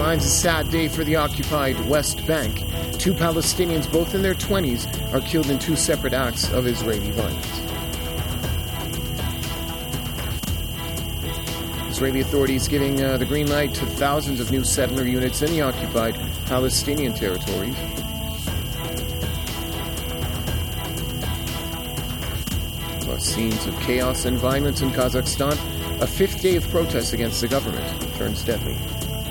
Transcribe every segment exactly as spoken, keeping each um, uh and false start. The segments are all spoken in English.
headlines, a sad day for the occupied West Bank. Two Palestinians, both in their twenties, are killed in two separate acts of Israeli violence. Israeli authorities giving uh, the green light to thousands of new settler units in the occupied Palestinian territories. Plus scenes of chaos and violence in Kazakhstan. A fifth day of protests against the government turns deadly.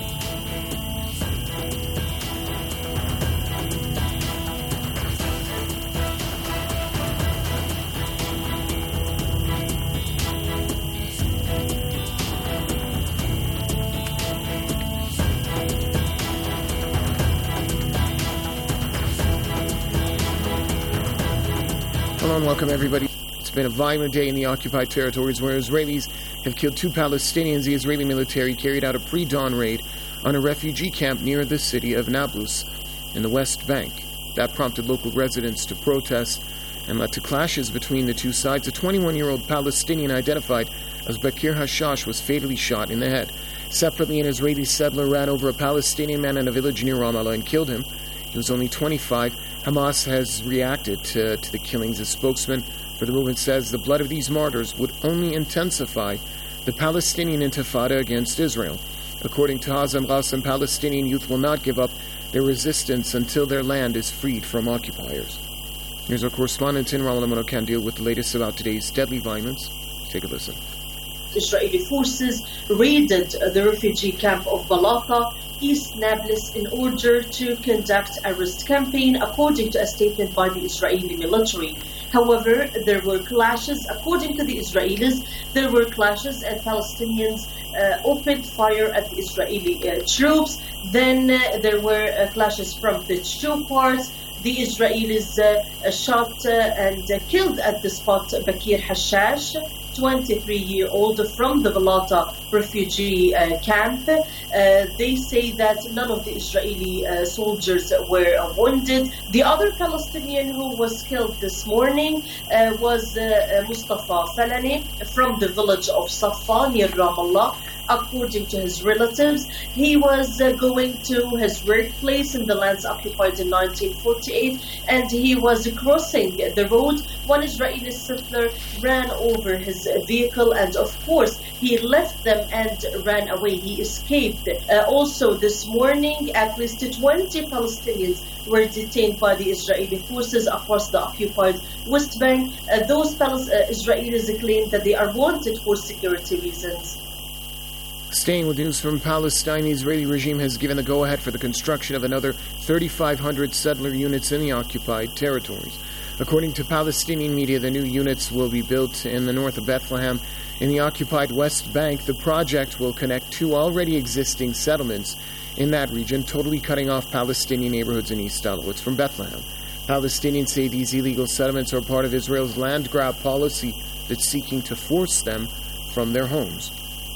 Hello and welcome everybody. It's been a violent day in the occupied territories where Israelis have killed two Palestinians. The Israeli military carried out a pre-dawn raid on a refugee camp near the city of Nablus in the West Bank. That prompted local residents to protest and led to clashes between the two sides. A twenty-one-year-old Palestinian identified as Bakir Hashash was fatally shot in the head. Separately, an Israeli settler ran over a Palestinian man in a village near Ramallah and killed him. He was only twenty-five. Hamas has reacted to, to the killings. A spokesman for the movement says the blood of these martyrs would only intensify the Palestinian intifada against Israel. According to Hazem Qassem, Palestinian youth will not give up their resistance until their land is freed from occupiers. Here's our correspondent in Ramallah, Mono Kandil, with the latest about today's deadly violence. Take a listen. Israeli forces raided the refugee camp of Balata, East Nablus, in order to conduct a arrest campaign, according to a statement by the Israeli military. However, there were clashes. According to the Israelis, there were clashes and Palestinians uh, opened fire at the Israeli uh, troops. Then uh, there were uh, clashes from the two parts. The Israelis uh, shot uh, and uh, killed at the spot Bakir Hashash, twenty-three-year-old from the Balata refugee uh, camp. Uh, they say that none of the Israeli uh, soldiers were uh, wounded. The other Palestinian who was killed this morning uh, was uh, Mustafa Falani from the village of Safa near Ramallah. According to his relatives, he was uh, going to his workplace in the lands occupied in nineteen forty-eight, and he was crossing the road. One Israeli settler ran over his vehicle, and of course, he left them and ran away. He escaped. Uh, also, this morning, at least twenty Palestinians were detained by the Israeli forces across the occupied West Bank. Uh, those Palis- uh, Israelis claim that they are wanted for security reasons. Staying with news from Palestine, the Israeli regime has given the go-ahead for the construction of another thirty-five hundred settler units in the occupied territories. According to Palestinian media, the new units will be built in the north of Bethlehem. In the occupied West Bank, the project will connect two already existing settlements in that region, totally cutting off Palestinian neighborhoods in East Aleppo from Bethlehem. Palestinians say these illegal settlements are part of Israel's land grab policy that's seeking to force them from their homes.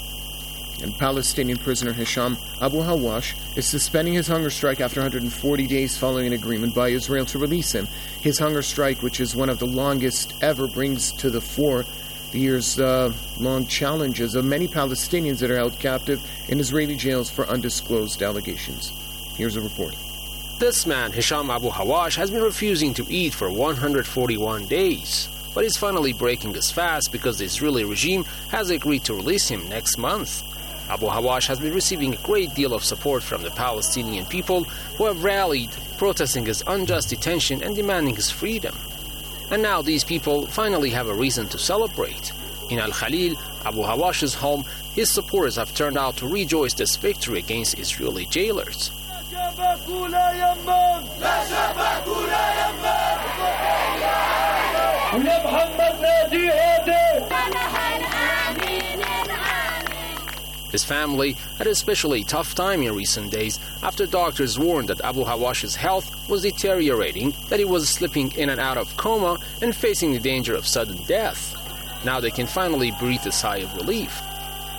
And Palestinian prisoner Hisham Abu Hawash is suspending his hunger strike after one hundred forty days following an agreement by Israel to release him. His hunger strike, which is one of the longest ever, brings to the fore the years-long uh, challenges of many Palestinians that are held captive in Israeli jails for undisclosed allegations. Here's a report. This man, Hisham Abu Hawash, has been refusing to eat for one hundred forty-one days. But he's finally breaking his fast because the Israeli regime has agreed to release him next month. Abu Hawash has been receiving a great deal of support from the Palestinian people who have rallied, protesting his unjust detention and demanding his freedom. And now these people finally have a reason to celebrate. In Al-Khalil, Abu Hawash's home, his supporters have turned out to rejoice this victory against Israeli jailers. His family had especially tough time in recent days after doctors warned that Abu Hawash's health was deteriorating, that he was slipping in and out of coma and facing the danger of sudden death. Now they can finally breathe a sigh of relief.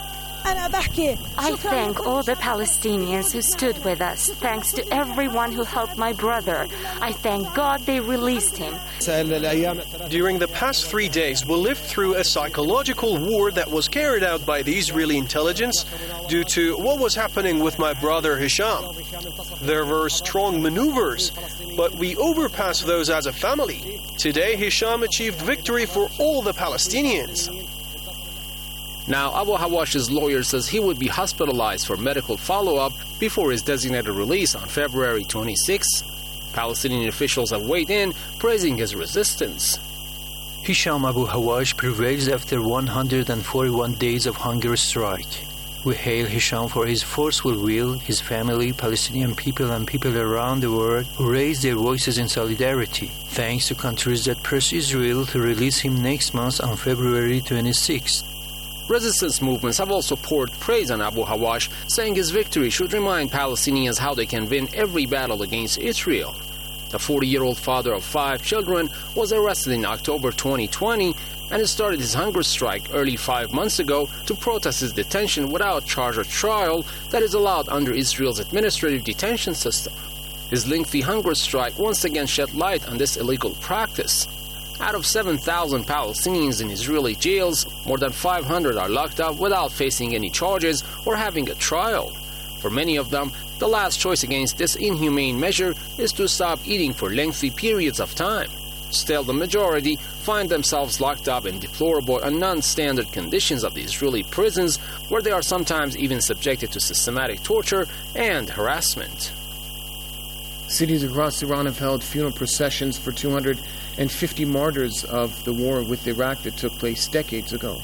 I thank all the Palestinians who stood with us. Thanks to everyone who helped my brother. I thank God they released him. During the past three days, we lived through a psychological war that was carried out by the Israeli intelligence due to what was happening with my brother Hisham. There were strong maneuvers, but we overpassed those as a family. Today, Hisham achieved victory for all the Palestinians. Now, Abu Hawash's lawyer says he would be hospitalized for medical follow-up before his designated release on February twenty-sixth. Palestinian officials have weighed in, praising his resistance. Hisham Abu Hawash prevails after one hundred forty-one days of hunger strike. We hail Hisham for his forceful will, his family, Palestinian people and people around the world who raise their voices in solidarity. Thanks to countries that press Israel to release him next month on February twenty-sixth. Resistance movements have also poured praise on Abu Hawash, saying his victory should remind Palestinians how they can win every battle against Israel. The forty-year-old father of five children was arrested in October twenty twenty and started his hunger strike early five months ago to protest his detention without charge or trial that is allowed under Israel's administrative detention system. His lengthy hunger strike once again shed light on this illegal practice. Out of seven thousand Palestinians in Israeli jails, more than five hundred are locked up without facing any charges or having a trial. For many of them, the last choice against this inhumane measure is to stop eating for lengthy periods of time. Still, the majority find themselves locked up in deplorable and non-standard conditions of the Israeli prisons, where they are sometimes even subjected to systematic torture and harassment. Cities across Iran have held funeral processions for two hundred fifty martyrs of the war with Iraq that took place decades ago.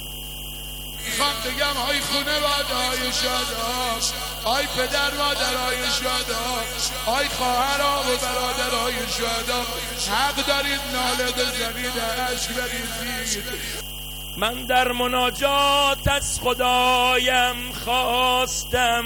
من در مناجات از خدایم خواستم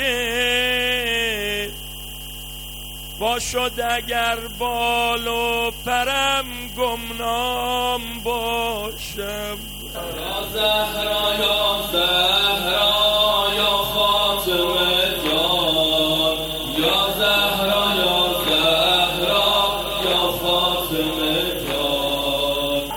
که باشد اگر بال و پرم گمنام باشم یا زهرا یا زهرا یا فاطمه جان یا زهرا یا زهرا یا فاطمه جان.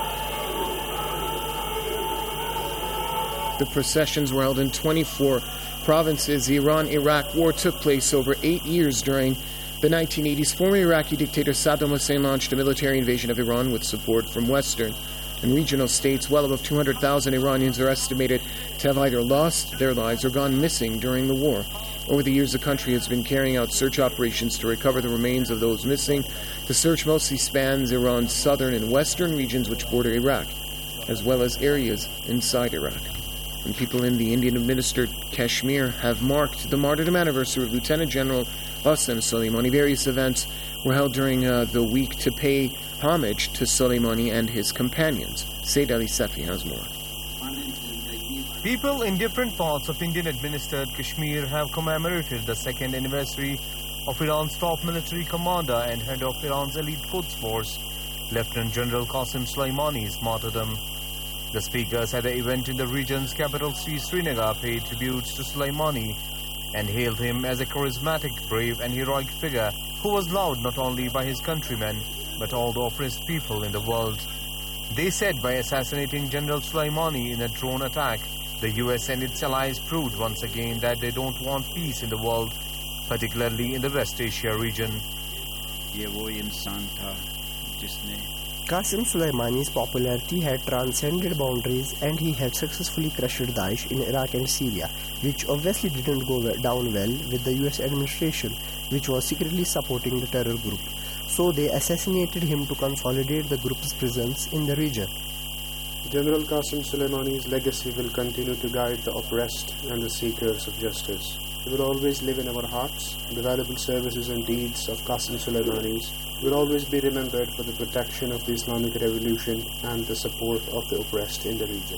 The processions were held in twenty-four provinces. The Iran-Iraq war took place over eight years during the nineteen eighties. Former Iraqi dictator Saddam Hussein launched a military invasion of Iran with support from Western and regional states. Well above two hundred thousand Iranians are estimated to have either lost their lives or gone missing during the war. Over the years, the country has been carrying out search operations to recover the remains of those missing. The search mostly spans Iran's southern and western regions which border Iraq, as well as areas inside Iraq. And people in the Indian-administered Kashmir have marked the martyrdom anniversary of Lieutenant General Qasem Soleimani. Various events were held during uh, the week to pay homage to Soleimani and his companions. Said Ali Safi has more. People in different parts of Indian-administered Kashmir have commemorated the second anniversary of Iran's top military commander and head of Iran's elite Quds Force, Lieutenant General Qasem Soleimani's martyrdom. The speakers at the event in the region's capital city Srinagar paid tributes to Soleimani and hailed him as a charismatic, brave and heroic figure who was loved not only by his countrymen but all the oppressed people in the world. They said by assassinating General Soleimani in a drone attack, the U S and its allies proved once again that they don't want peace in the world, particularly in the West Asia region. Qasem Soleimani's popularity had transcended boundaries and he had successfully crushed Daesh in Iraq and Syria, which obviously didn't go down well with the U S administration, which was secretly supporting the terror group. So they assassinated him to consolidate the group's presence in the region. General Qasem Soleimani's legacy will continue to guide the oppressed and the seekers of justice. He will always live in our hearts. The valuable services and deeds of Qasem Soleimani will always be remembered for the protection of the Islamic Revolution and the support of the oppressed in the region.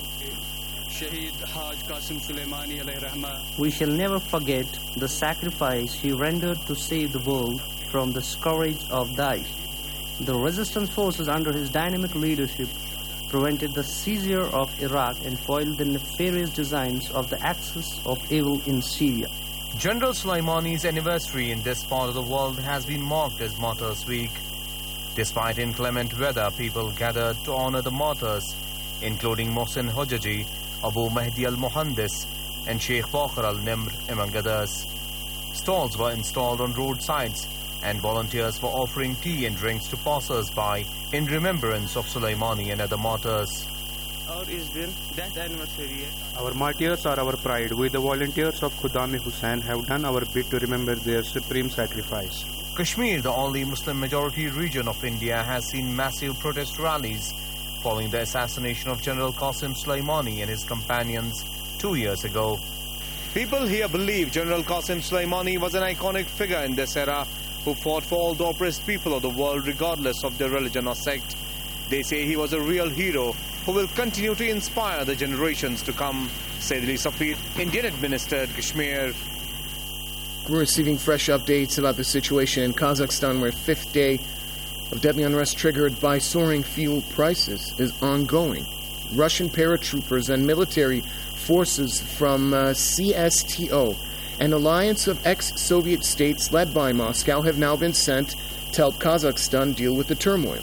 We shall never forget the sacrifice he rendered to save the world from the scourge of Daesh. The resistance forces under his dynamic leadership prevented the seizure of Iraq and foiled the nefarious designs of the axis of evil in Syria. General Soleimani's anniversary in this part of the world has been marked as Martyrs' Week. Despite inclement weather, people gathered to honor the martyrs, including Mohsen Hojaji, Abu Mahdi al-Muhandis, and Sheikh Bakr al-Nimr, among others. Stalls were installed on roadsides, and volunteers were offering tea and drinks to passers-by in remembrance of Soleimani and other martyrs. Our martyrs are our pride. We, the volunteers of Khuddam-e-Hussain, have done our bit to remember their supreme sacrifice. Kashmir, the only Muslim-majority region of India, has seen massive protest rallies following the assassination of General Qasim Soleimani and his companions two years ago. People here believe General Qasim Soleimani was an iconic figure in this era who fought for all the oppressed people of the world regardless of their religion or sect. They say he was a real hero who will continue to inspire the generations to come. Said Ali Safir, Indian-administered Kashmir. We're receiving fresh updates about the situation in Kazakhstan, where fifth day of deadly unrest triggered by soaring fuel prices is ongoing. Russian paratroopers and military forces from uh, C S T O, an alliance of ex-Soviet states led by Moscow, have now been sent to help Kazakhstan deal with the turmoil.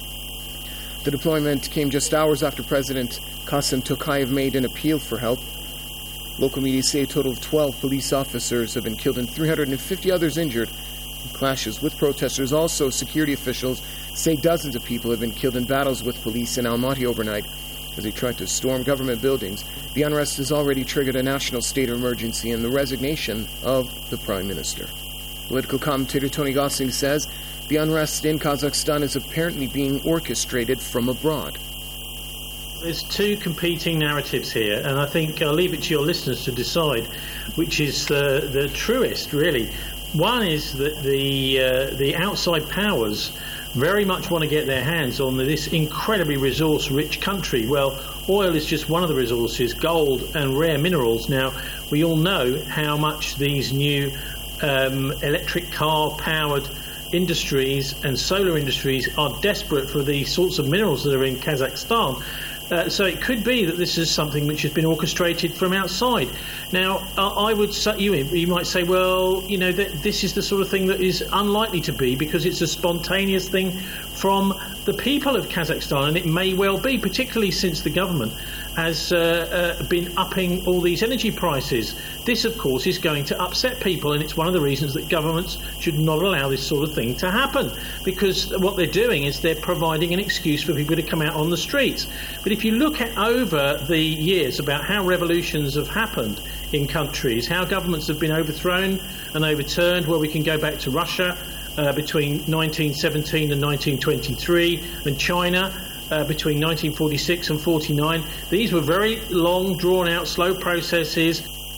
The deployment came just hours after President Kassym Tokayev made an appeal for help. Local media say a total of twelve police officers have been killed and three hundred fifty others injured in clashes with protesters. Also, security officials say dozens of people have been killed in battles with police in Almaty overnight as they tried to storm government buildings. The unrest has already triggered a national state of emergency and the resignation of the Prime Minister. Political commentator Tony Gosling says the unrest in Kazakhstan is apparently being orchestrated from abroad. There's two competing narratives here, and I think I'll leave it to your listeners to decide which is the, the truest, really. One is that the uh, the outside powers very much want to get their hands on this incredibly resource-rich country. Well, oil is just one of the resources, gold and rare minerals. Now, we all know how much these new um, electric car-powered industries and solar industries are desperate for the sorts of minerals that are in Kazakhstan. Uh, so it could be that this is something which has been orchestrated from outside. Now, uh, I would say, you, you might say, well, you know, that this is the sort of thing that is unlikely to be because it's a spontaneous thing from the people of Kazakhstan, and it may well be, particularly since the government has uh, uh, been upping all these energy prices. This, of course, is going to upset people, and it's one of the reasons that governments should not allow this sort of thing to happen, because what they're doing is they're providing an excuse for people to come out on the streets. But if you look at over the years about how revolutions have happened in countries, how governments have been overthrown and overturned, well, we can go back to Russia uh, between nineteen seventeen and nineteen twenty-three, and China Uh, between nineteen forty-six and forty-nine. These were very long, drawn-out, slow processes.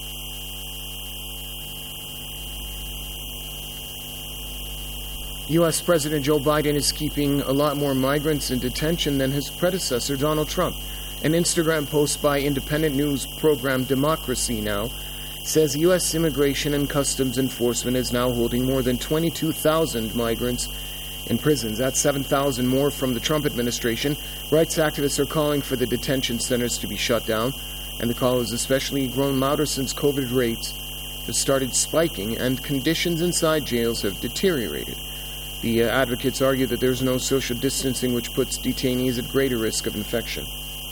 U S President Joe Biden is keeping a lot more migrants in detention than his predecessor, Donald Trump. An Instagram post by independent news program Democracy Now! Says U S Immigration and Customs Enforcement is now holding more than twenty-two thousand migrants in prisons. That's seven thousand more from the Trump administration. Rights activists are calling for the detention centers to be shut down, and the call has especially grown louder since COVID rates have started spiking and conditions inside jails have deteriorated. The uh, advocates argue that there's no social distancing, which puts detainees at greater risk of infection.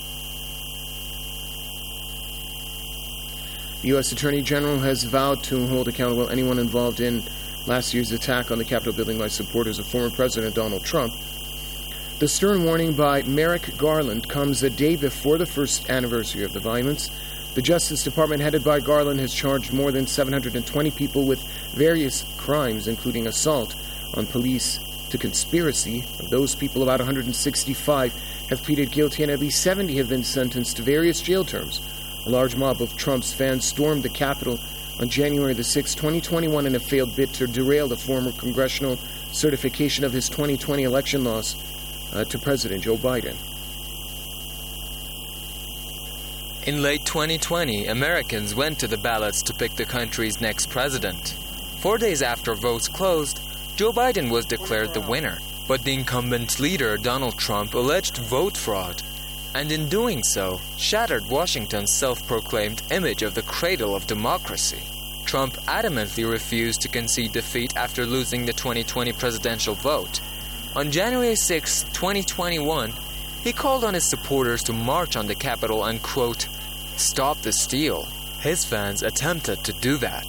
The U S Attorney General has vowed to hold accountable anyone involved in last year's attack on the Capitol building by supporters of former President Donald Trump. The stern warning by Merrick Garland comes a day before the first anniversary of the violence. The Justice Department, headed by Garland, has charged more than seven hundred twenty people with various crimes, including assault on police to conspiracy. Of those people, about one hundred sixty-five have pleaded guilty, and at least seventy have been sentenced to various jail terms. A large mob of Trump's fans stormed the Capitol on January the sixth, twenty twenty-one, in a failed bid to derail the former congressional certification of his twenty twenty election loss uh, to President Joe Biden. In late twenty twenty, Americans went to the ballots to pick the country's next president. Four days after votes closed, Joe Biden was declared the winner, but the incumbent leader, Donald Trump, alleged vote fraud. and in doing so, shattered Washington's self-proclaimed image of the cradle of democracy. Trump adamantly refused to concede defeat after losing the twenty twenty presidential vote. On January sixth, twenty twenty-one, he called on his supporters to march on the Capitol and, quote, "stop the steal." His fans attempted to do that.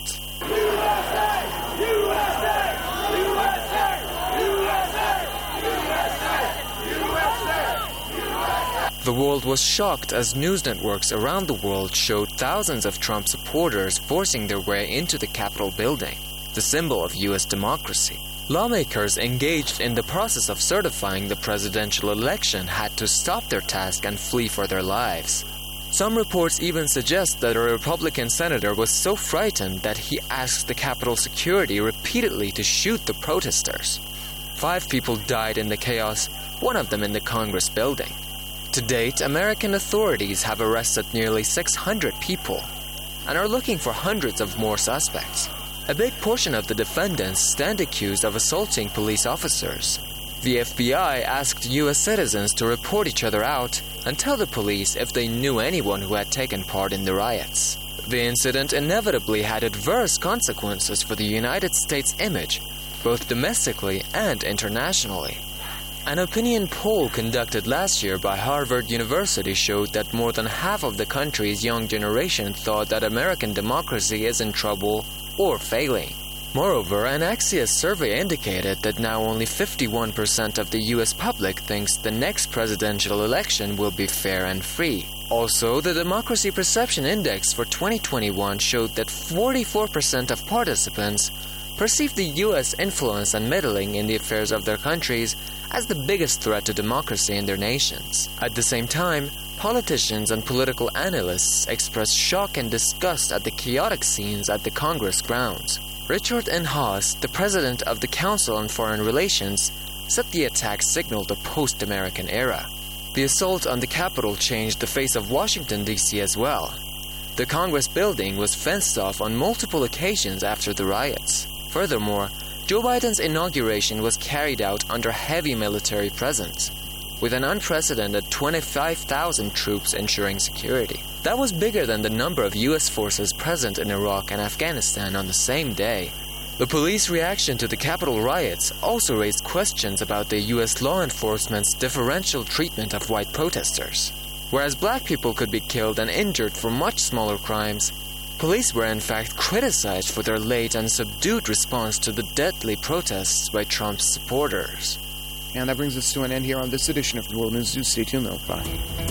The world was shocked as news networks around the world showed thousands of Trump supporters forcing their way into the Capitol building, the symbol of U S democracy. Lawmakers engaged in the process of certifying the presidential election had to stop their task and flee for their lives. Some reports even suggest that a Republican senator was so frightened that he asked the Capitol security repeatedly to shoot the protesters. Five people died in the chaos, one of them in the Congress building. To date, American authorities have arrested nearly six hundred people and are looking for hundreds of more suspects. A big portion of the defendants stand accused of assaulting police officers. The F B I asked U S citizens to report each other out and tell the police if they knew anyone who had taken part in the riots. The incident inevitably had adverse consequences for the United States' image, both domestically and internationally. An opinion poll conducted last year by Harvard University showed that more than half of the country's young generation thought that American democracy is in trouble or failing. Moreover, an Axios survey indicated that now only fifty-one percent of the U S public thinks the next presidential election will be fair and free. Also, the Democracy Perception Index for twenty twenty-one showed that forty-four percent of participants perceive the U S influence and meddling in the affairs of their countries as the biggest threat to democracy in their nations. At the same time, politicians and political analysts expressed shock and disgust at the chaotic scenes at the Congress grounds. Richard N. Haas, the president of the Council on Foreign Relations, said the attack signaled a post-American era. The assault on the Capitol changed the face of Washington, D C as well. The Congress building was fenced off on multiple occasions after the riots. Furthermore, Joe Biden's inauguration was carried out under heavy military presence, with an unprecedented twenty-five thousand troops ensuring security. That was bigger than the number of U S forces present in Iraq and Afghanistan on the same day. The police reaction to the Capitol riots also raised questions about the U S law enforcement's differential treatment of white protesters. Whereas black people could be killed and injured for much smaller crimes, police were in fact criticized for their late and subdued response to the deadly protests by Trump's supporters. And that brings us to an end here on this edition of World News. Do stay tuned though. Bye.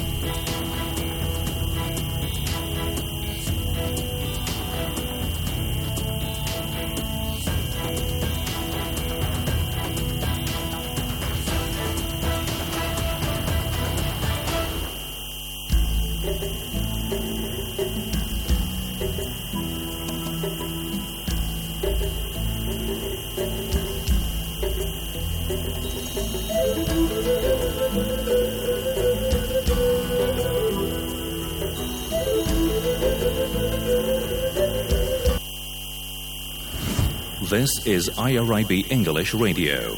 This is I R I B English Radio.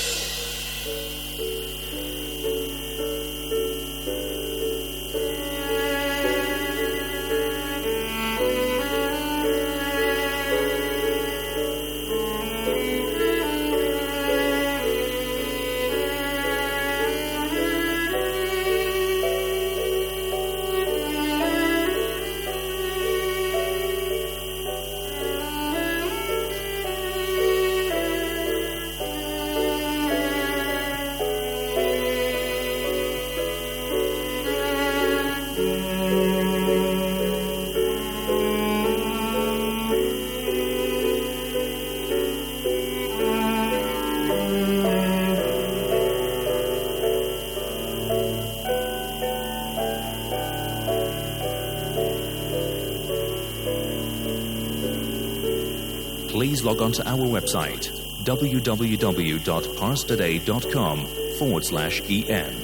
Please log on to our website, www.parstoday.com forward slash EN.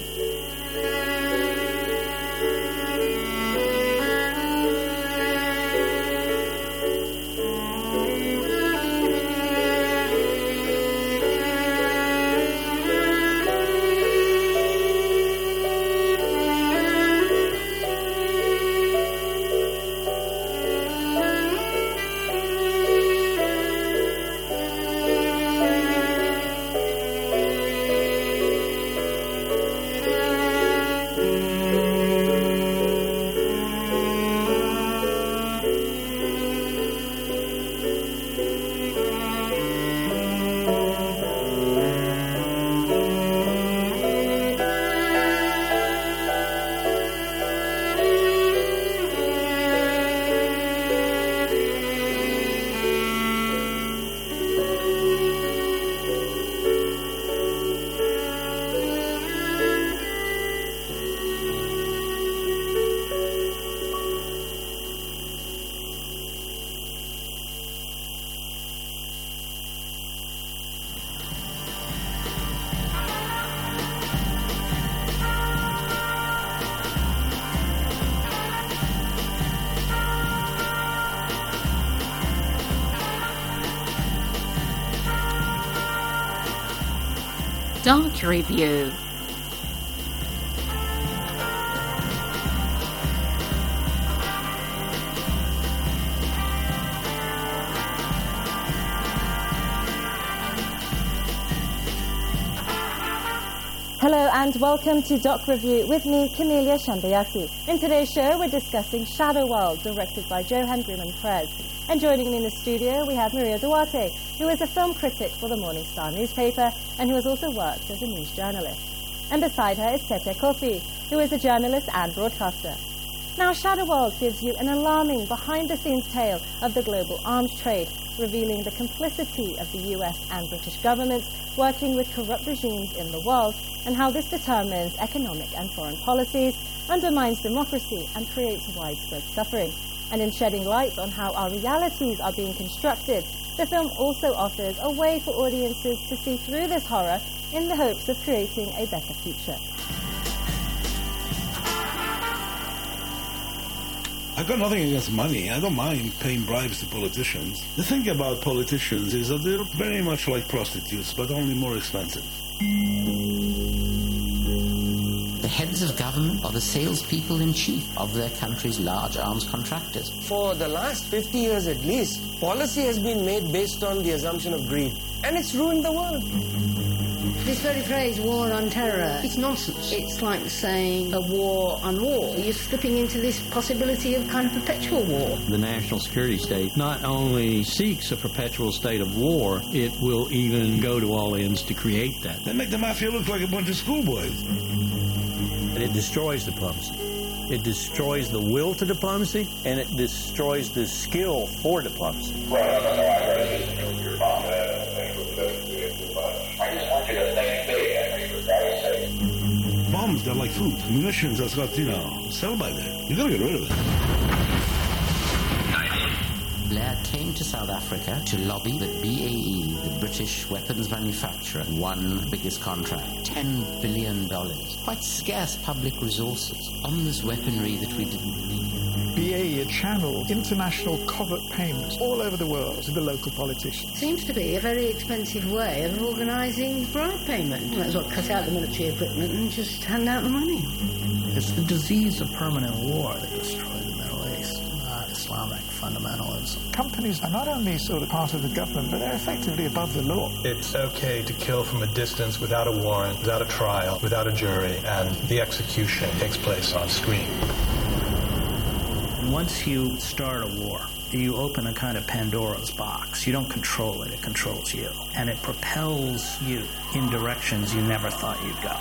Doc Review. Hello and welcome to Doc Review with me, Camelia Shambayati. In today's show, we're discussing Shadow World, directed by Johan Griman-Prez. And joining me in the studio, we have Maria Duarte, who is a film critic for the Morning Star newspaper and who has also worked as a news journalist. And beside her is Tete Kofi, who is a journalist and broadcaster. Now, Shadow World gives you an alarming behind-the-scenes tale of the global arms trade, revealing the complicity of the U S and British governments working with corrupt regimes in the world, and how this determines economic and foreign policies, undermines democracy, and creates widespread suffering. And in shedding light on how our realities are being constructed, the film also offers a way for audiences to see through this horror in the hopes of creating a better future. I've got nothing against money. I don't mind paying bribes to politicians. The thing about politicians is that they're very much like prostitutes, but only more expensive. The heads of government are the salespeople in chief of their country's large arms contractors. For the last fifty years at least, policy has been made based on the assumption of greed. And it's ruined the world. This very phrase, war on terror, it's nonsense. It's like saying a war on war. You're slipping into this possibility of kind of perpetual war. The national security state not only seeks a perpetual state of war, it will even go to all ends to create that. They make the mafia look like a bunch of schoolboys. And it destroys diplomacy. It destroys the will to diplomacy, and it destroys the skill for diplomacy. Bombs, they're like food. Munitions, that's got, you know, sell by there. You gotta get rid of it. Blair came to South Africa to lobby that B A E, the British weapons manufacturer, won the biggest contract, ten billion dollars. Quite scarce public resources on this weaponry that we didn't need. B A E had channeled international covert payments all over the world to the local politicians. Seems to be a very expensive way of organising bribe payment. Might as well cut out the military equipment and just hand out the money. It's the disease of permanent war that destroyed the Middle East, not Islamic fundamentalism. Companies are not only sort of part of the government, but they're effectively above the law. It's okay to kill from a distance without a warrant, without a trial, without a jury, and the execution takes place on screen. Once you start a war, you open a kind of Pandora's box. You don't control it, it controls you. And it propels you in directions you never thought you'd go.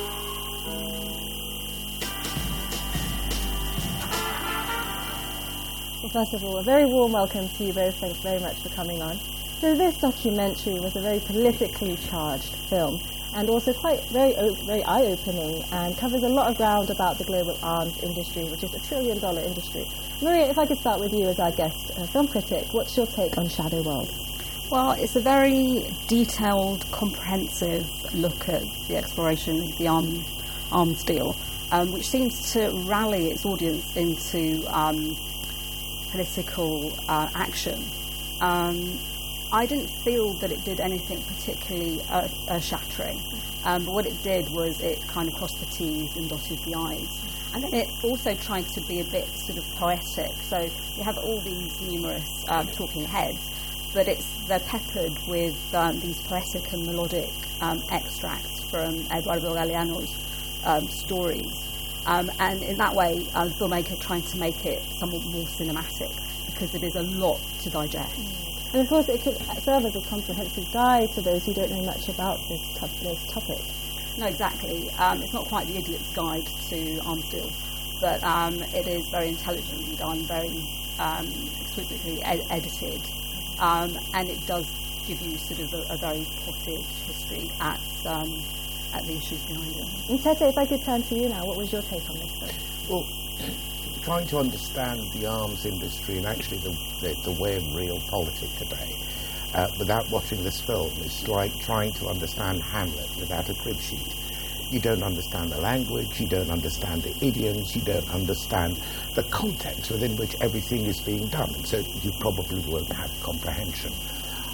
Well, first of all, a very warm welcome to you both. Thanks very much for coming on. So this documentary was a very politically charged film, and also quite very very eye-opening, and covers a lot of ground about the global arms industry, which is a trillion-dollar industry. Maria, if I could start with you as our guest uh, film critic, what's your take on Shadow World? Well, it's a very detailed, comprehensive look at the exploration of the arm, arms deal, um, which seems to rally its audience into um, political uh, action. Um, I didn't feel that it did anything particularly uh, earth-shattering, um, but what it did was it kind of crossed the T's and dotted the I's. And then it also tried to be a bit sort of poetic, so you have all these numerous um, talking heads, but it's they're peppered with um, these poetic and melodic um, extracts from Eduardo Galeano's um, stories. Um, and in that way, uh, the filmmaker trying to make it somewhat more cinematic, because it is a lot to digest. And of course, it could serve as a comprehensive guide to those who don't know much about this, t- this topic. No, exactly. Um, it's not quite the idiot's guide to arms deal, but um, it is very intelligently done, very um, exquisitely ed- edited, um, and it does give you sort of a, a very potted history at um, at the issues behind it. And Tete, if I could turn to you now, what was your take on this film? Well, trying to understand the arms industry and actually the, the, the way of real politics today uh, without watching this film is like trying to understand Hamlet without a crib sheet. You don't understand the language, you don't understand the idioms, you don't understand the context within which everything is being done, and so you probably won't have comprehension.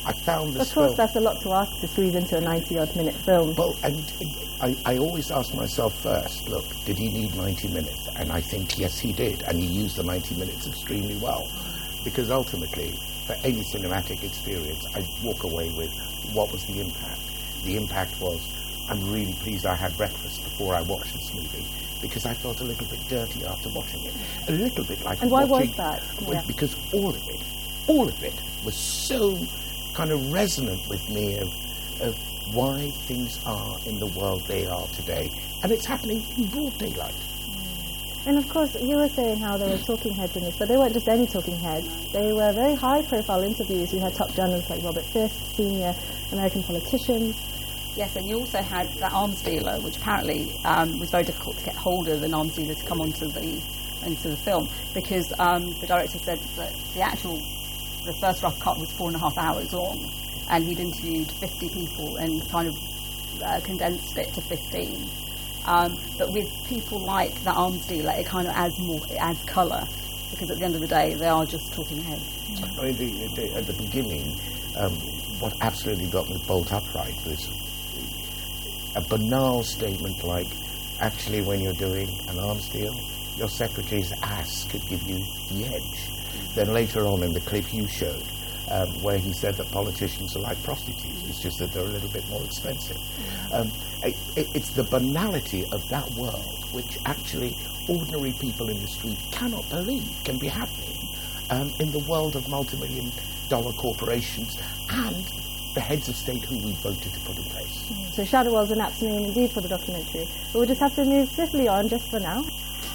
I found this Of course, film... that's a lot to ask to squeeze into a ninety-odd minute film. Well, and I, I always ask myself first, look, did he need ninety minutes? And I think, yes, he did, and he used the ninety minutes extremely well. Because ultimately, for any cinematic experience, I walk away with what was the impact. The impact was, I'm really pleased I had breakfast before I watched this movie, because I felt a little bit dirty after watching it. A little bit like And why watching, was that? Yeah. Because all of it, all of it was so kind of resonant with me of, of why things are in the world they are today. And it's happening in broad daylight. And of course, you were saying how there were talking heads in this, but they weren't just any talking heads. They were very high-profile interviews. You had top journalists like Robert Fisk, senior American politicians. Yes, and you also had that arms dealer, which apparently um, was very difficult to get hold of an arms dealer to come onto the into the film, because um, the director said that the actual, the first rough cut was four and a half hours long, and he'd interviewed fifty people and kind of uh, condensed it to fifteen. Um, but with people like the arms dealer, it kind of adds more, it adds colour, because at the end of the day, they are just talking heads. I mean, the, the, at the beginning, um, what absolutely got me bolt upright was a banal statement like, actually, when you're doing an arms deal, your secretary's ass could give you the edge. Then later on in the clip you showed, um, where he said that politicians are like prostitutes, it's just that they're a little bit more expensive. Um, it, it, it's the banality of that world which actually ordinary people in the street cannot believe can be happening um, in the world of multi-million dollar corporations and the heads of state who we voted to put in place. So Shadow World's an apt name indeed for the documentary. But we'll just have to move swiftly on just for now.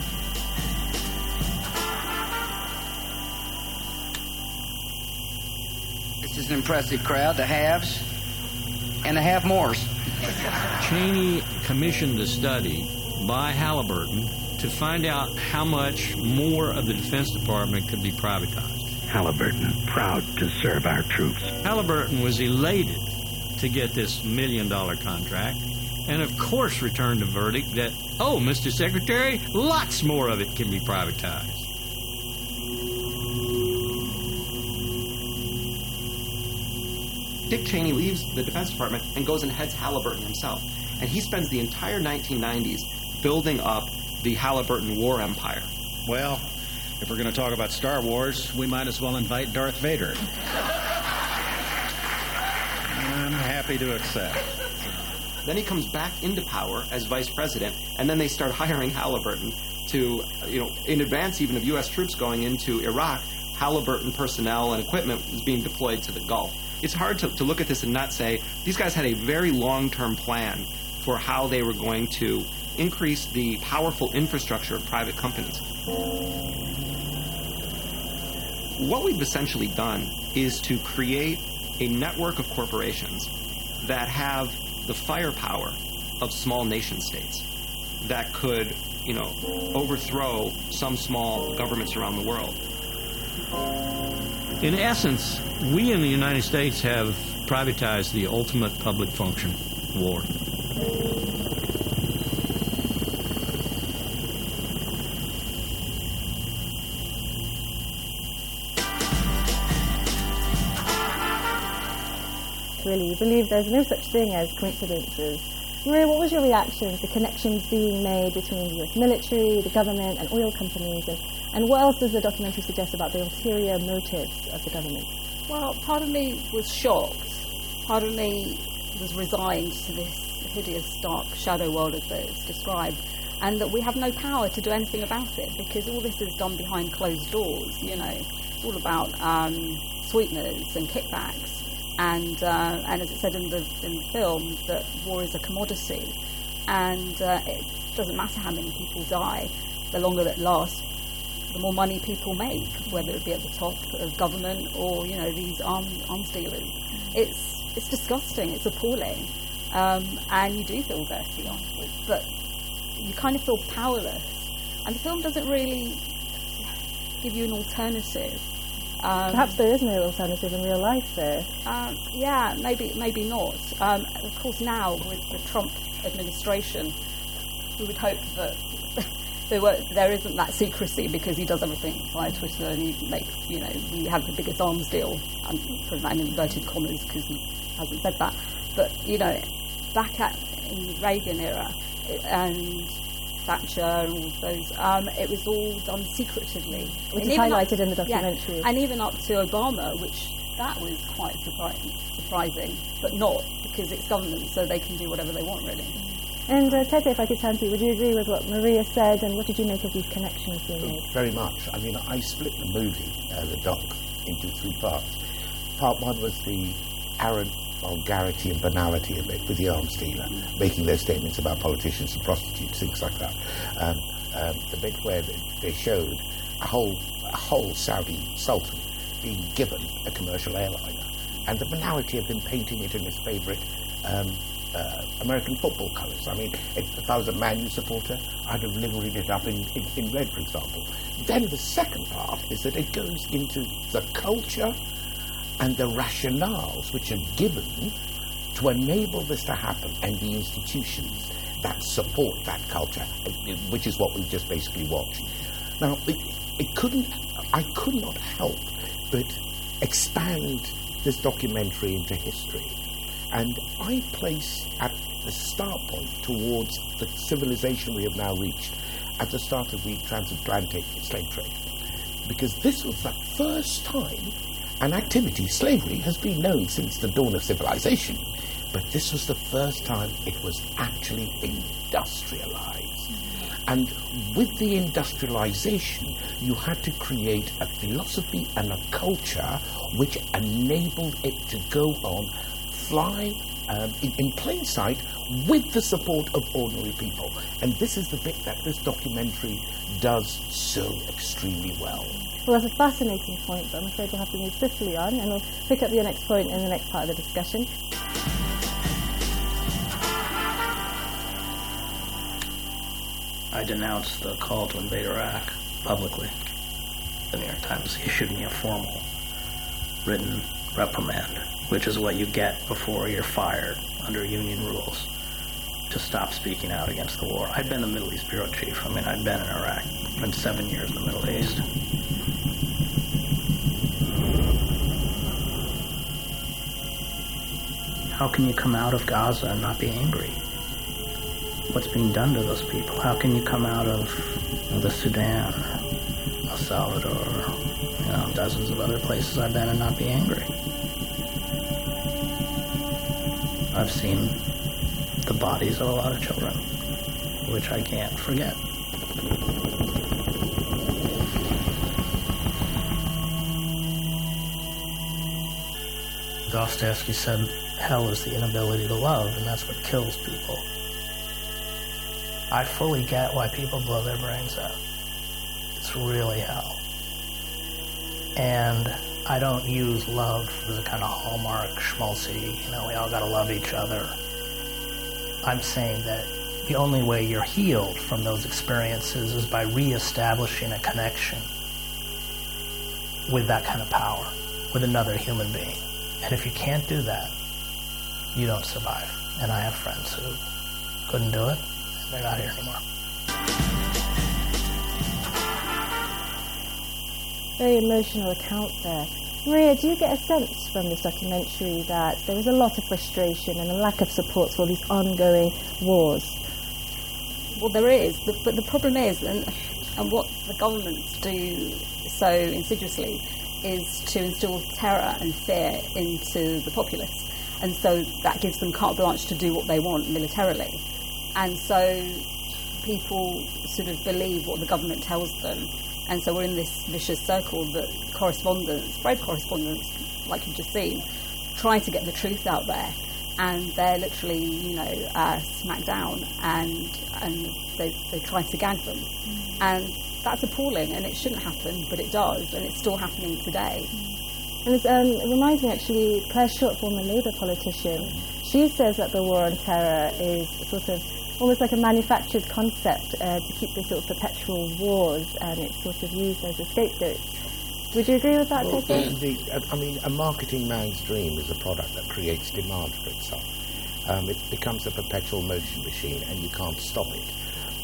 This is an impressive crowd, the haves and the have-mores. Cheney commissioned a study by Halliburton to find out how much more of the Defense Department could be privatized. Halliburton, proud to serve our troops. Halliburton was elated to get this million-dollar contract, and of course returned a verdict that, oh, Mister Secretary, lots more of it can be privatized. Dick Cheney leaves the Defense Department and goes and heads Halliburton himself. And he spends the entire nineteen nineties building up the Halliburton war empire. Well, if we're going to talk about Star Wars, we might as well invite Darth Vader. I'm happy to accept. Then he comes back into power as vice president, and then they start hiring Halliburton to, you know, in advance even of U S troops going into Iraq, Halliburton personnel and equipment was being deployed to the Gulf. It's hard to, to look at this and not say these guys had a very long-term plan for how they were going to increase the powerful infrastructure of private companies. What we've essentially done is to create a network of corporations that have the firepower of small nation states that could, you know, overthrow some small governments around the world. In essence, we in the United States have privatized the ultimate public function, war. Really, you believe there's no such thing as coincidences. Maria, what was your reaction to connections being made between the U S military, the government, and oil companies, and, and what else does the documentary suggest about the ulterior motives of the government? Well, part of me was shocked. Part of me was resigned to this hideous, dark shadow world as it's described, and that we have no power to do anything about it because all this is done behind closed doors. You know, it's all about um, sweeteners and kickbacks. And uh, and as it said in the in the film, that war is a commodity, and uh, it doesn't matter how many people die, the longer it lasts, the more money people make, whether it be at the top of government or, you know, these arm, arms dealers. It's it's disgusting. It's appalling, um, and you do feel dirty afterwards, but you kind of feel powerless. And the film doesn't really give you an alternative. Um, Perhaps there is no alternative in real life there. Um, yeah, maybe maybe not. Um, of course, now with the Trump administration, we would hope that there, were, there isn't that secrecy because he does everything via Twitter, and he makes, you know, he had the biggest arms deal, and put that in inverted commas because he hasn't said that. But, you know, back at in the Reagan era it, and Thatcher and all those, um, it was all done secretively. Which and is highlighted up, in the documentary. Yeah, and even up to Obama, which that was quite surprising, surprising, but not because it's government, so they can do whatever they want, really. And uh, Tete, if I could turn to you, would you agree with what Maria said, and what did you make of these connections being made? Very much. I mean, I split the movie, uh, the doc, into three parts. Part one was the arrant vulgarity and banality of it, with the arms dealer making their statements about politicians and prostitutes, things like that. Um, um, the bit where they, they showed a whole, a whole Saudi sultan being given a commercial airliner, and the banality of him painting it in his favourite um, uh, American football colours. I mean, if, if I was a Man U supporter, I'd have liveried it up in, in, in red, for example. Then the second part is that it goes into the culture and the rationales which are given to enable this to happen, and the institutions that support that culture, which is what we've just basically watched. Now, it, it couldn't, I could not help but expand this documentary into history. And I place at the start point towards the civilization we have now reached at the start of the transatlantic slave trade. Because this was the first time an activity, slavery, has been known since the dawn of civilization. But this was the first time it was actually industrialized. And with the industrialization, you had to create a philosophy and a culture which enabled it to go on, fly um, in, in plain sight with the support of ordinary people. And this is the bit that this documentary does so extremely well. Well, that's a fascinating point, but I'm afraid we'll have to move swiftly on, and we'll pick up your next point in the next part of the discussion. I denounced the call to invade Iraq publicly. The New York Times issued me a formal written reprimand, which is what you get before you're fired under union rules to stop speaking out against the war. I'd been the Middle East bureau chief. I mean, I'd been in Iraq. I'd been seven years in the Middle East. How can you come out of Gaza and not be angry? What's being done to those people? How can you come out of you know, the Sudan, El Salvador, you know, dozens of other places I've been and not be angry? I've seen the bodies of a lot of children, which I can't forget. Dostoevsky said, hell is the inability to love, and that's what kills people. I fully get why people blow their brains out. It's really hell. And I don't use love as a kind of hallmark, schmaltzy, you know, we all gotta love each other. I'm saying that the only way you're healed from those experiences is by reestablishing a connection with that kind of power, with another human being. And if you can't do that, you don't survive. And I have friends who couldn't do it. They're not here anymore. Very emotional account there. Maria, do you get a sense from this documentary that there was a lot of frustration and a lack of support for these ongoing wars? Well, there is, but, but the problem is, and, and what the governments do so insidiously, is to instill terror and fear into the populace. And so that gives them carte blanche to do what they want militarily. And so people sort of believe what the government tells them. And so we're in this vicious circle that correspondents, brave correspondents, like you've just seen, try to get the truth out there. And they're literally, you know, uh, smacked down and and they, they try to gag them. Mm. And that's appalling, and it shouldn't happen, but it does, and it's still happening today. And it's, um, it reminds me, actually, Claire Short, former Labour politician, she says that the war on terror is sort of almost like a manufactured concept uh, to keep these sort of perpetual wars, and it's sort of used as a scapegoat. Would you agree with that, well, Tete? the, I mean, a marketing man's dream is a product that creates demand for itself. Um, it becomes a perpetual motion machine, and you can't stop it.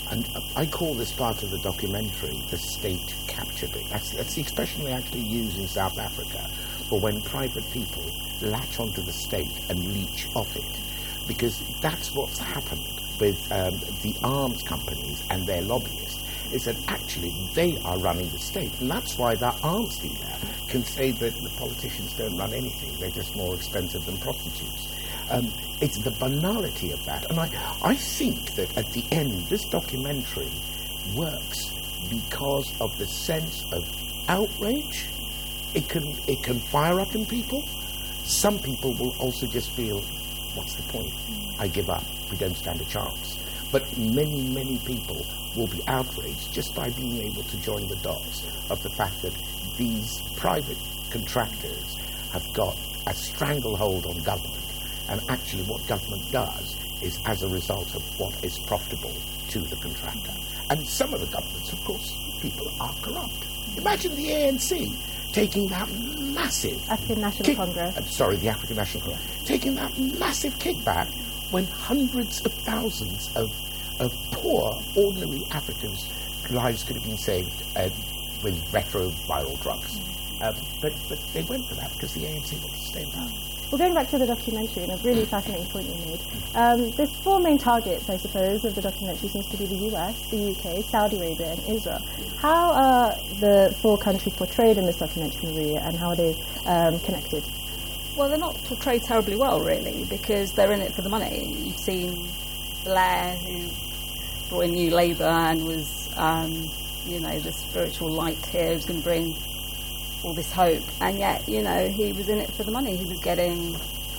And I call this part of the documentary the state capture bit. That's, that's the expression they actually use in South Africa for when private people latch onto the state and leech off it. Because that's what's happened with um, the arms companies and their lobbyists, is that actually they are running the state. And that's why that arms dealer can say that the politicians don't run anything. They're just more expensive than prostitutes. Um, it's the banality of that. And I, I think that at the end, this documentary works because of the sense of outrage. It can, it can fire up in people. Some people will also just feel, what's the point? I give up. We don't stand a chance. But many, many people will be outraged just by being able to join the dots of the fact that these private contractors have got a stranglehold on government. And actually what government does is as a result of what is profitable to the contractor. And some of the governments, of course, people are corrupt. Imagine the A N C taking that massive... African National kick- Congress. Uh, sorry, the African National Congress. Taking that massive kickback when hundreds of thousands of, of poor, ordinary Africans' lives could have been saved uh, with retroviral drugs. Mm. Um, but, but they went for that because the A N C wanted to stay in power. Well, going back to the documentary, and a really fascinating point you made, um, there's four main targets, I suppose, of the documentary seems to be the U S, the U K, Saudi Arabia, and Israel. How are the four countries portrayed in this documentary, Maria, and how are they um, connected? Well, they're not portrayed terribly well, really, because they're in it for the money. You've seen Blair, who brought in New Labour and was, um, you know, the spiritual light here, who's going to bring all this hope, and yet, you know, he was in it for the money. He was getting,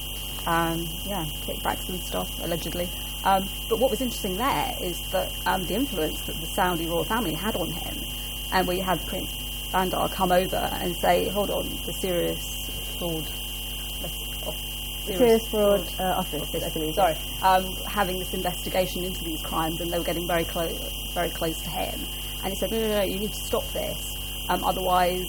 um, yeah, kickbacks and stuff, allegedly. Um, but what was interesting there is that um, the influence that the Saudi royal family had on him, and we had Prince Bandar come over and say, hold on, the serious fraud, serious, serious fraud, fraud uh, office, office, I believe. Sorry, um, having this investigation into these crimes, and they were getting very close, very close to him. And he said, no, no, no, you need to stop this, um, otherwise.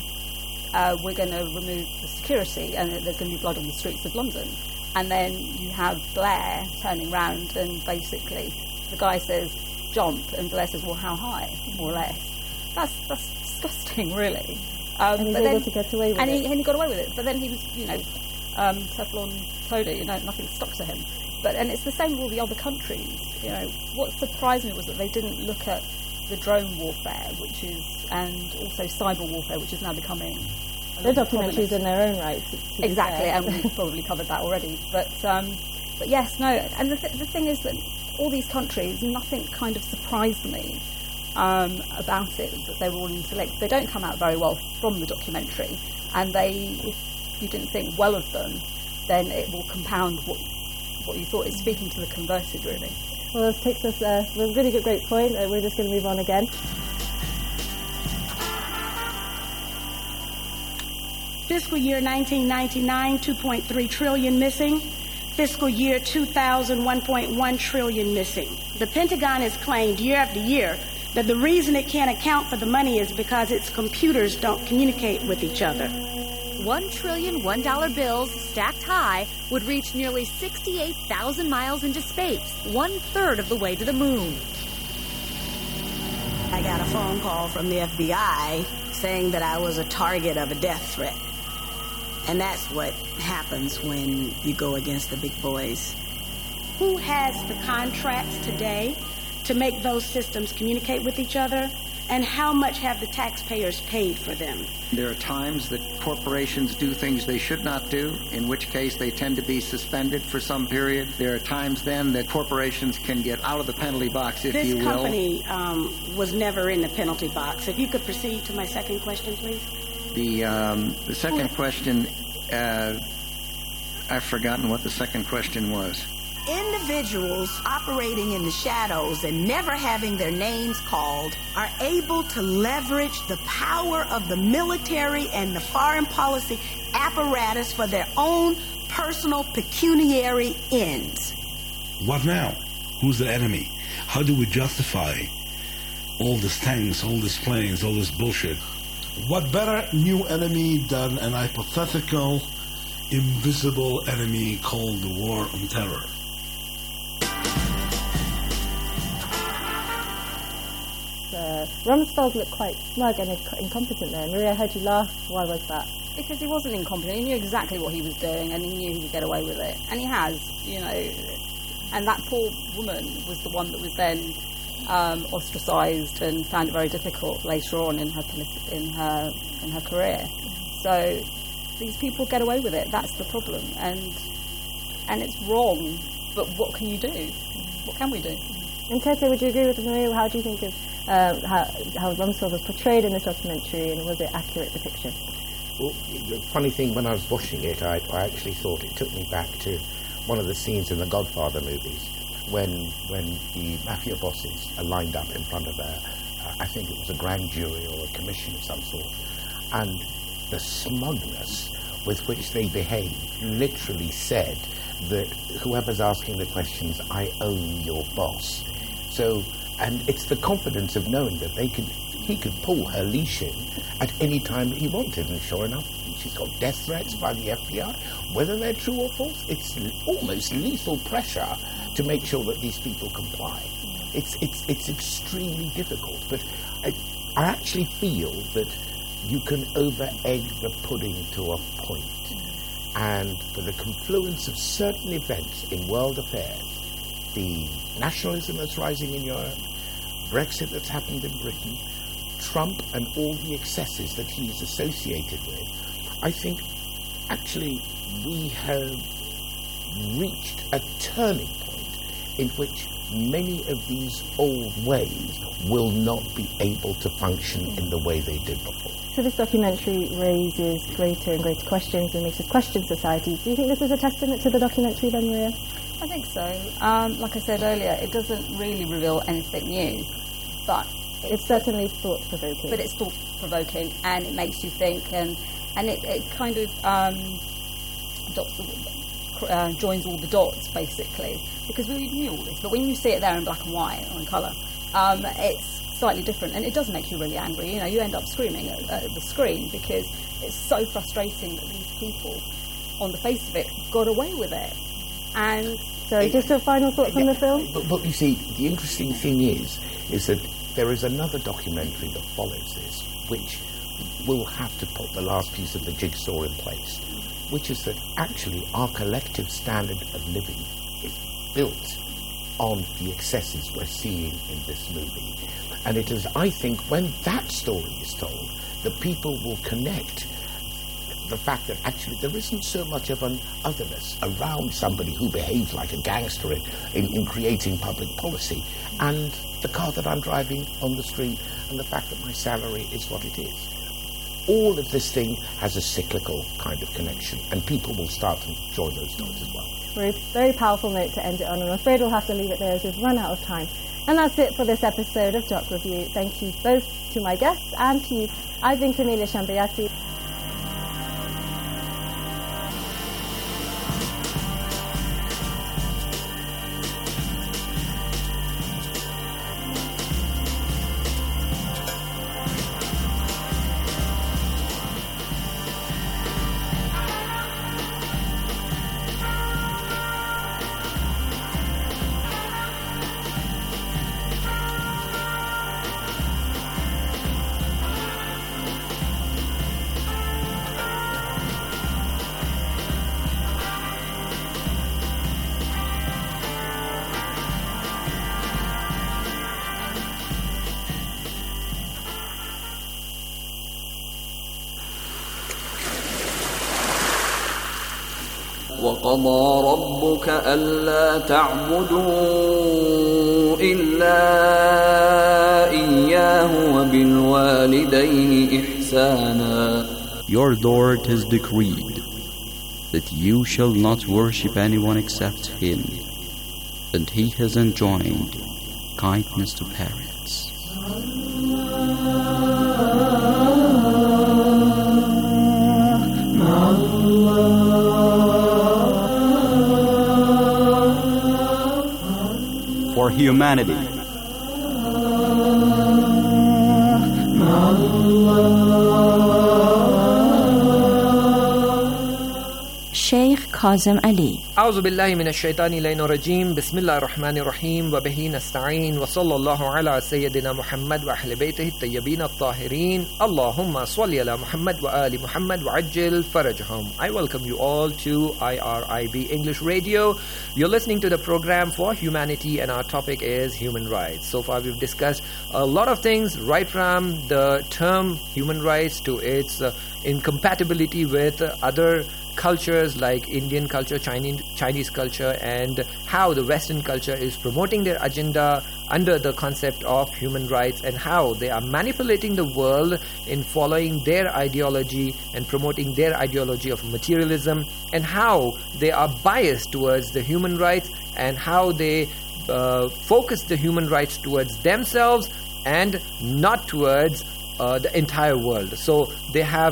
Uh, we're going to remove the security and there's going to be blood on the streets of London. And then you have Blair turning round and basically the guy says, jump, and Blair says, well, how high, more or less. That's that's disgusting, really. Um, and he was but able then, to get away with and it. He, and he got away with it. But then he was, you know, um, Teflon Toady, you know, nothing stuck to him. But and it's the same with all the other countries. You know, what surprised me was that they didn't look at the drone warfare, which is, and also cyber warfare, which is now becoming... The documentaries in their own right. Exactly, and we've probably covered that already. But um, but yes, no, and the, th- the thing is that all these countries, nothing kind of surprised me um, about it, that they were all interlinked. They don't come out very well from the documentary, and they, if you didn't think well of them, then it will compound what what you thought. It's speaking to the converted, really. Well, this takes us uh, to a really good, great point. Uh, we're just going to move on again. Fiscal year nineteen ninety-nine, two point three trillion missing. Fiscal year two thousand, one point one trillion missing. The Pentagon has claimed year after year that the reason it can't account for the money is because its computers don't communicate with each other. One trillion one-dollar bills stacked high would reach nearly sixty-eight thousand miles into space, one-third of the way to the moon. I got a phone call from the F B I saying that I was a target of a death threat. And that's what happens when you go against the big boys. Who has the contracts today to make those systems communicate with each other? And how much have the taxpayers paid for them? There are times that corporations do things they should not do, in which case they tend to be suspended for some period. There are times then that corporations can get out of the penalty box, if this you will. This company um, was never in the penalty box. If you could proceed to my second question, please. The, um, the second question, uh, I've forgotten what the second question was. Individuals operating in the shadows and never having their names called are able to leverage the power of the military and the foreign policy apparatus for their own personal pecuniary ends. What now? Who's the enemy? How do we justify all these tanks, all these planes, all this bullshit? What better new enemy than an hypothetical, invisible enemy called the War on Terror? Uh, Rumsfeld looked quite smug and inc- incompetent there. Maria, I heard you laugh. Why was that? Because he wasn't incompetent. He knew exactly what he was doing, and he knew he could get away with it. And he has, you know. And that poor woman was the one that was then um, ostracised and found it very difficult later on in her politi- in her in her career. So these people get away with it. That's the problem, and and it's wrong. But what can you do? What can we do? And Tete, would you agree with Maria? How do you think of uh, how, how Rumsfeld was portrayed in this documentary, and was it accurate depiction? Well, the funny thing, when I was watching it, I, I actually thought it took me back to one of the scenes in the Godfather movies when when the mafia bosses are lined up in front of a, uh, I think it was a grand jury or a commission of some sort, and the smugness with which they behave literally said that whoever's asking the questions, I own your boss. So, and it's the confidence of knowing that they could, he could pull her leash in at any time he wanted, and sure enough, she's got death threats by the F B I. Whether they're true or false, it's almost lethal pressure to make sure that these people comply. It's it's it's extremely difficult, but I, I actually feel that you can over-egg the pudding to a point. And for the confluence of certain events in world affairs, the nationalism that's rising in Europe, Brexit that's happened in Britain, Trump and all the excesses that he's associated with, I think actually we have reached a turning point in which many of these old ways will not be able to function in the way they did before. So this documentary raises greater and greater questions and makes us question society. Do you think this is a testament to the documentary then, Maria? I think so. Um, like I said earlier, it doesn't really reveal anything new, but it's certainly thought-provoking. But it's thought-provoking, and it makes you think, and and it, it kind of um, dots, uh, joins all the dots, basically, because we knew all this. But when you see it there in black and white or in colour, um, it's slightly different, and it does make you really angry. You know, you end up screaming at, at the screen because it's so frustrating that these people, on the face of it, got away with it. And so, it, just a final thought from yeah, the film. But, but you see, the interesting thing is, is that there is another documentary that follows this, which will have to put the last piece of the jigsaw in place, which is that actually our collective standard of living is built on the excesses we're seeing in this movie. And it is, I think, when that story is told, that people will connect the fact that actually there isn't so much of an otherness around somebody who behaves like a gangster in, in, in creating public policy, and the car that I'm driving on the street, and the fact that my salary is what it is. All of this thing has a cyclical kind of connection, and people will start to join those dots as well. Very, very powerful note to end it on. I'm afraid we'll have to leave it there as we've run out of time. And that's it for this episode of Doc Review. Thank you both to my guests and to you. I've been Camelia Shambayati. وقضى ربك ألا تعبدوا إلا إياه وبالوالدين إحسانا. Your Lord has decreed that you shall not worship anyone except Him, and He has enjoined kindness to parents. For humanity. Sheikh Kazim Ali. أعوذ بالله من الشيطان اللعين الرجيم بسم الله الرحمن الرحيم وبه نستعين وصلى الله على سيدنا محمد وأهل بيته الطيبين الطاهرين اللهم صل على محمد وآل محمد وعجل فرجهم. I welcome you all to I R I B English Radio. You're listening to the program for humanity and our topic is human rights. So far we've discussed a lot of things, right from the term human rights to its uh, incompatibility with uh, other cultures like Indian culture, Chinese, Chinese culture, and how the Western culture is promoting their agenda under the concept of human rights, and how they are manipulating the world in following their ideology and promoting their ideology of materialism, and how they are biased towards the human rights, and how they uh, focus the human rights towards themselves and not towards uh, the entire world. So they have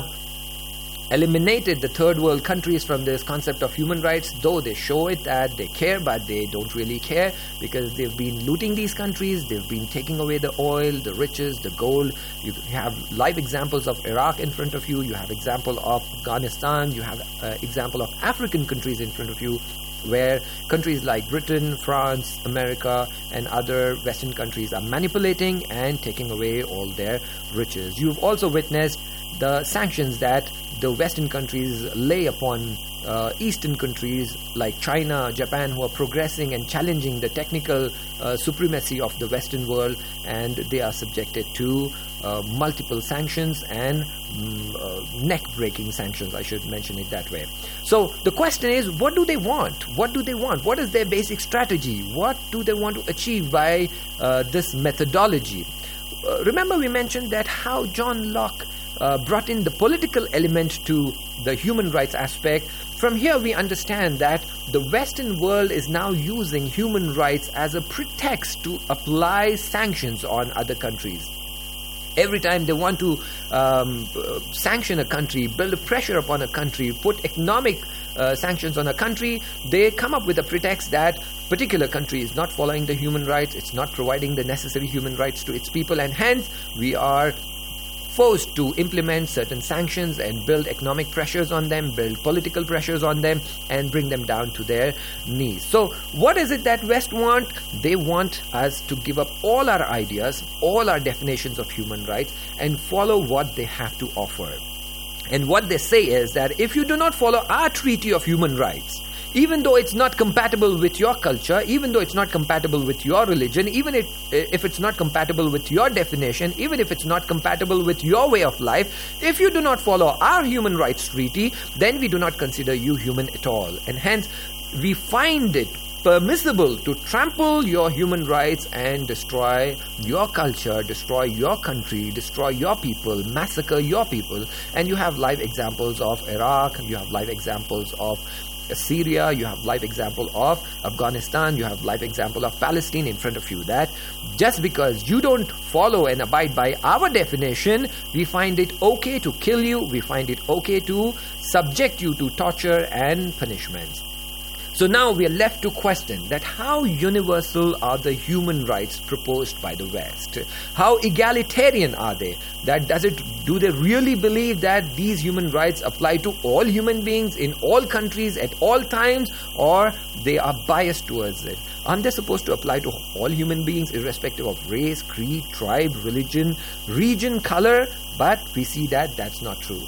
eliminated the third world countries from this concept of human rights, though they show it that they care, but they don't really care because they've been looting these countries, they've been taking away the oil, the riches, the gold. You have live examples of Iraq in front of you, you have example of Afghanistan, you have uh, example of African countries in front of you, where countries like Britain, France, America and other Western countries are manipulating and taking away all their riches. You've also witnessed the sanctions that the Western countries lay upon uh, Eastern countries like China, Japan, who are progressing and challenging the technical uh, supremacy of the Western world, and they are subjected to uh, multiple sanctions and um, uh, neck-breaking sanctions, I should mention it that way. So the question is, what do they want? What do they want? What is their basic strategy? What do they want to achieve by uh, this methodology? Uh, remember we mentioned that how John Locke Uh, brought in the political element to the human rights aspect. From here we understand that the Western world is now using human rights as a pretext to apply sanctions on other countries. Every time they want to um, sanction a country, build a pressure upon a country, put economic uh, sanctions on a country, they come up with a pretext that particular country is not following the human rights, it's not providing the necessary human rights to its people, and hence we are forced to implement certain sanctions and build economic pressures on them, build political pressures on them, and bring them down to their knees. So what is it that West want? They want us to give up all our ideas, all our definitions of human rights, and follow what they have to offer. And what they say is that if you do not follow our treaty of human rights, even though it's not compatible with your culture, even though it's not compatible with your religion, even if, if it's not compatible with your definition, even if it's not compatible with your way of life, if you do not follow our human rights treaty, then we do not consider you human at all. And hence, we find it permissible to trample your human rights and destroy your culture, destroy your country, destroy your people, massacre your people. And you have live examples of Iraq, you have live examples of Syria, you have live example of Afghanistan, you have live example of Palestine in front of you, that just because you don't follow and abide by our definition, we find it okay to kill you, we find it okay to subject you to torture and punishments. So now we are left to question that how universal are the human rights proposed by the West? How egalitarian are they? That does it, do they really believe that these human rights apply to all human beings in all countries at all times, or they are biased towards it? Aren't they supposed to apply to all human beings irrespective of race, creed, tribe, religion, region, color? But we see that that's not true.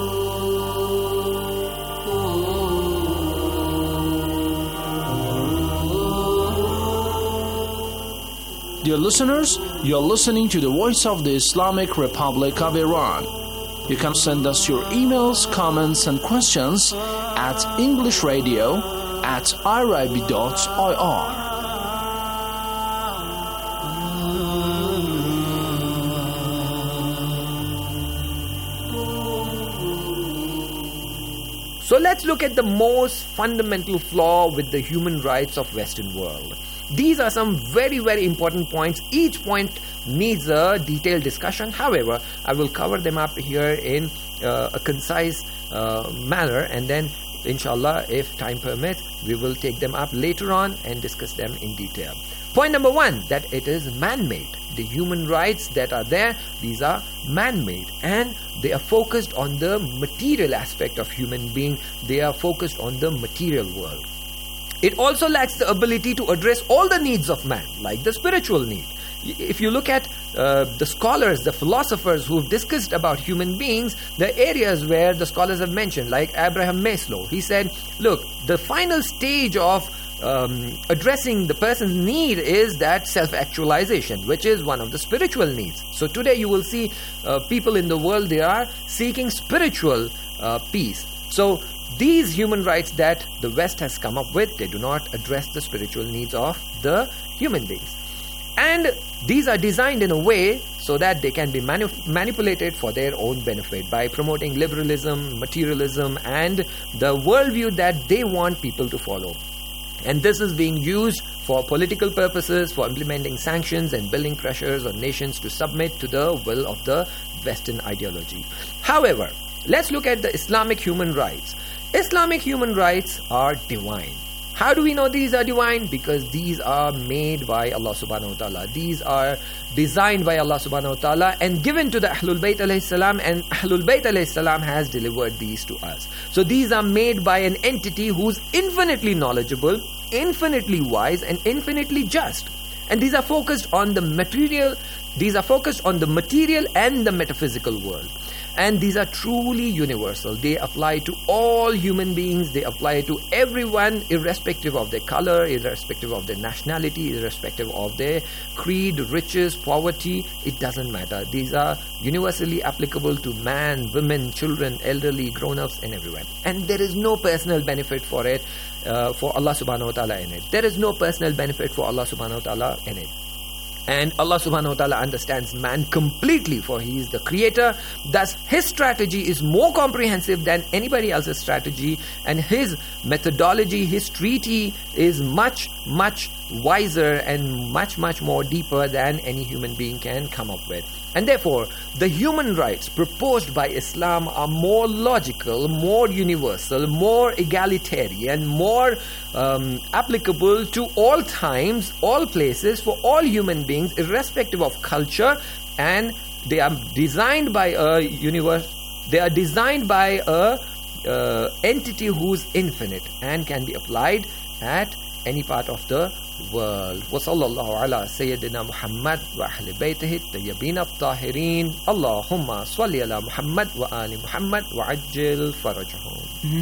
Dear listeners, you're listening to the Voice of the Islamic Republic of Iran. You can send us your emails, comments and questions at englishradio at irib dot I R. So let's look at the most fundamental flaw with the human rights of Western world. These are some very, very important points. Each point needs a detailed discussion. However, I will cover them up here in uh, a concise uh, manner, and then inshallah, if time permits, we will take them up later on and discuss them in detail. Point number one, that it is man-made. the human rights that are there, these are man-made, and they are focused on the material aspect of human being. They are focused on the material world. It also lacks the ability to address all the needs of man, like the spiritual need. If you look at uh, the scholars, the philosophers who've discussed about human beings, the areas where the scholars have mentioned, like Abraham Maslow, he said, look, the final stage of um, addressing the person's need is that self-actualization, which is one of the spiritual needs. So today you will see uh, people in the world, they are seeking spiritual uh, peace. So these human rights that the West has come up with, they do not address the spiritual needs of the human beings. And these are designed in a way so that they can be manu- manipulated for their own benefit by promoting liberalism, materialism, and the worldview that they want people to follow. And this is being used for political purposes, for implementing sanctions and building pressures on nations to submit to the will of the Western ideology. However, let's look at the Islamic human rights. Islamic human rights are divine. How do we know these are divine? Because these are made by Allah subhanahu wa ta'ala. These are designed by Allah subhanahu wa ta'ala and given to the Ahlul Bayt alayhi salam, and Ahlul Bayt alayhi salam has delivered these to us. So these are made by an entity who's infinitely knowledgeable, infinitely wise, and infinitely just. And these are focused on the material, these are focused on the material and the metaphysical world. And these are truly universal. They apply to all human beings. They apply to everyone, irrespective of their color, irrespective of their nationality, irrespective of their creed, riches, poverty. It doesn't matter. These are universally applicable to man, women, children, elderly, grown-ups, and everyone. And there is no personal benefit for it, uh, for Allah subhanahu wa ta'ala in it. There is no personal benefit for Allah subhanahu wa ta'ala in it. And Allah subhanahu wa ta'ala understands man completely, for He is the creator. Thus, His strategy is more comprehensive than anybody else's strategy, and His methodology, His treaty is much, much wiser and much, much more deeper than any human being can come up with. And therefore, the human rights proposed by Islam are more logical, more universal, more egalitarian, more um, applicable to all times, all places, for all human beings, irrespective of culture, and they are designed by a universe. They are designed by a uh, entity who's infinite and can be applied at any part of the world. وصلى الله على سيدنا محمد وأهل بيته الطيبين الطاهرين. اللهم صل على محمد وآل محمد وعجل فرجهم.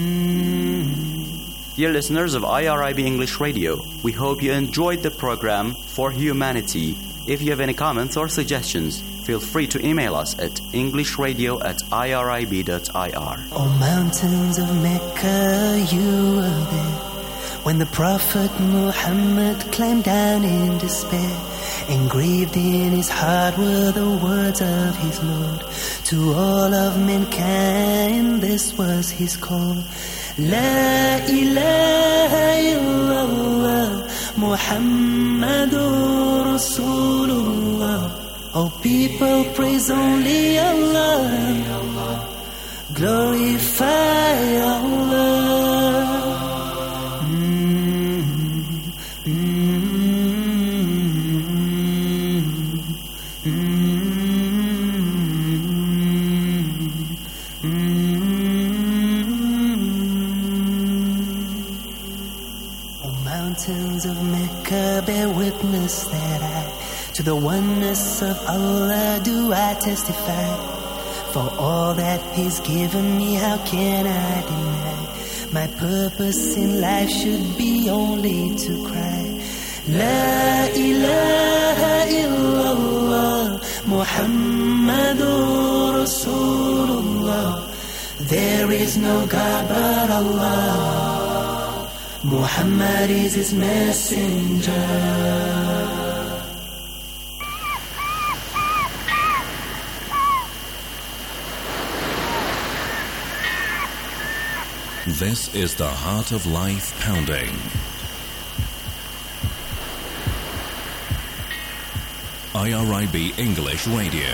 Dear listeners of I R I B English Radio, we hope you enjoyed the program For Humanity. If you have any comments or suggestions, feel free to email us at englishradio at irib dot I R. Oh, mountains of Mecca, you were there when the Prophet Muhammad climbed down in despair. Engraved in his heart were the words of his Lord. To all of mankind this was his call. La ilaha illallah Muhammadur Rasulullah. Oh people, praise only Allah, glorify Allah. Mountains of Mecca, bear witness that I, to the oneness of Allah do I testify. For all that He's given me, how can I deny? My purpose in life should be only to cry. La ilaha illallah Muhammadur Rasulullah. There is no God but Allah. Muhammad is His messenger. This is the Heart of Life Pounding. I R I B English Radio.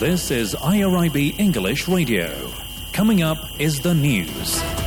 This is I R I B English Radio. Coming up is the news.